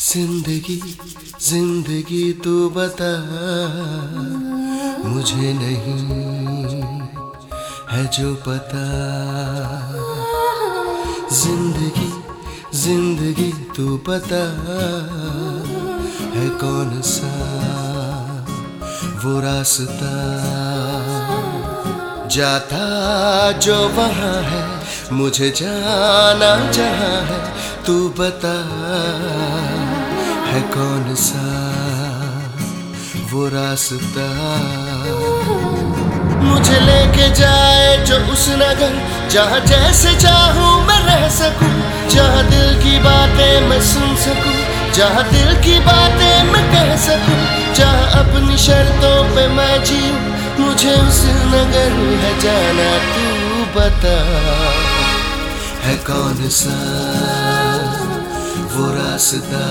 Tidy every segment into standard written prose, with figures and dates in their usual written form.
जिंदगी जिंदगी तू बता, मुझे नहीं है जो पता। जिंदगी जिंदगी तू बता, है कौन सा वो रास्ता, जाता जो वहाँ है, मुझे जाना जहाँ है। तू बता, है कौन सा वो रास्ता, मुझे लेके जाए जो उस नगर, जहाँ जैसे चाहूँ मैं रह सकूँ, जहाँ दिल की बातें मैं सुन सकूँ, जहाँ दिल की बातें मैं कह सकूँ, जहाँ अपनी शर्तों पे मैं जीऊँ। मुझे उस नगर है जाना, तू बता, है कौन सा वो रास्ता।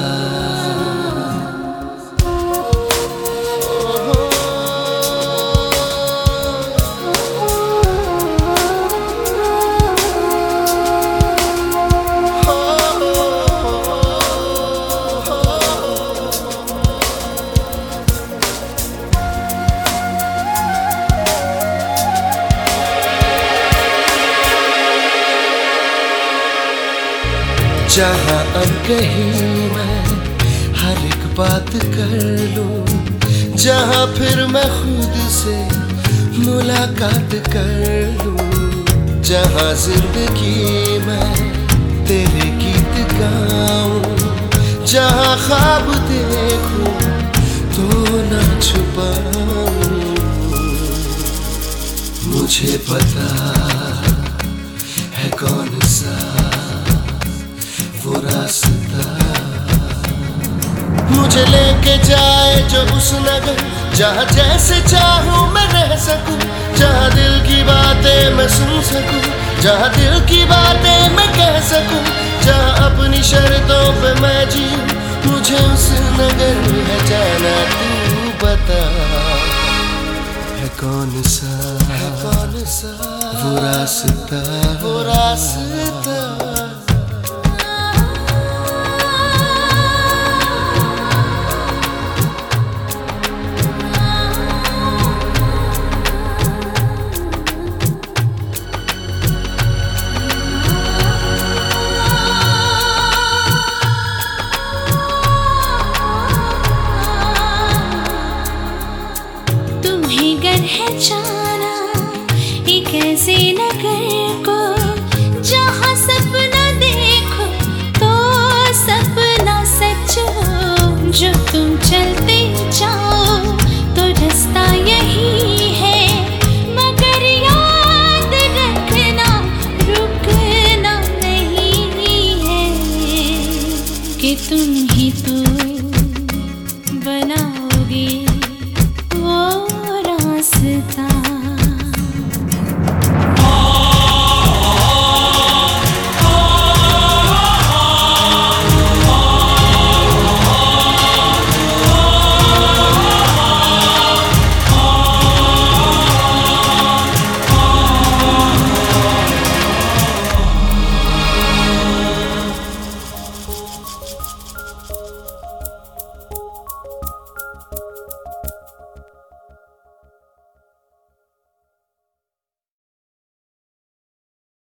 जहाँ अब कहीं मैं हर एक बात कर लूं, जहाँ फिर मैं खुद से मुलाकात कर लूं, जहाँ जिंदगी मैं तेरे गीत गाऊं, जहाँ ख्वाब देखूं तो ना छुपाऊं। मुझे पता है कौन सा वो रास्ता, मुझे लेके जाए जो उस नगर, जहाँ जैसे चाहूँ मैं रह सकूँ, जहाँ दिल की बातें मैं सुन सकूँ, जहाँ दिल की बातें मैं कह सकूँ, जहाँ अपनी शर्तों पे मैं जीऊँ। मुझे उस नगर है जाना, तू बता, है कौन सा वो रास्ता, वो रास्ता।